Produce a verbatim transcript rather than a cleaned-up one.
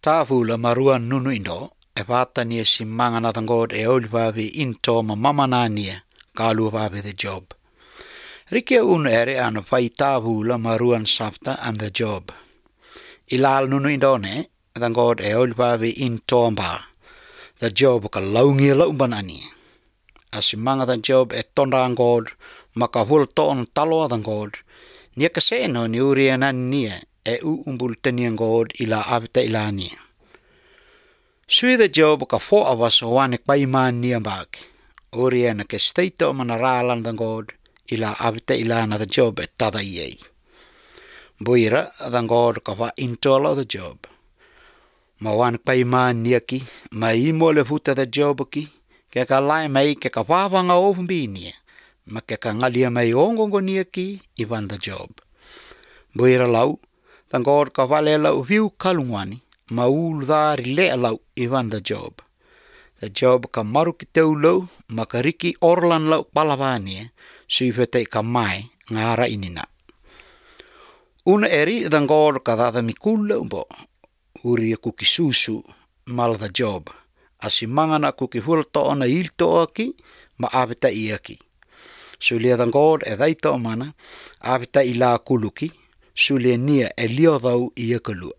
Tavula marua nunu indo, e vātania si mangana tangod e olivavi into ma mamanania, kalu vavi the job. Rikia un ere anu fai tavula maruan safta and the job. Ilal nunu indone, tangod e olivavi into mba, the job ka laungi laumban ani. Asimanga the job e tonda angod, maka hul toon taloa tangod, nia kaseno ni uriana nia, e u umbul tenian god ila avita ilania. Sui the job ka fo avas wanek paiman nia bak. Oriana ke staito manaralan the god ila avita ilana the job et tada iei. Buira the god ka va intolo the job. Ma wanek paiman nia ki, ma imo le futa the job ki, ke ka lai mai ke ka wawanga ofumbinia, ma ke ka ngalia mai ongongo nia ki ivan the job. Buira lau, the god ka vale lau hiu kalungwani, ma ulu dhari lea lau ivan the job. The job ka maru ki teu lau, ma ka riki orlan lau palavania, suifete ka mai ngara inina. Una eri the god ka dhada mikula umbo, uri kuki susu mal the job, asimangana kuki hulto ona ilto aki, ma avita iaki. Sulia the god e dhaito mana, avita ila kuluki, sulia nia e lio dhau ia kalua.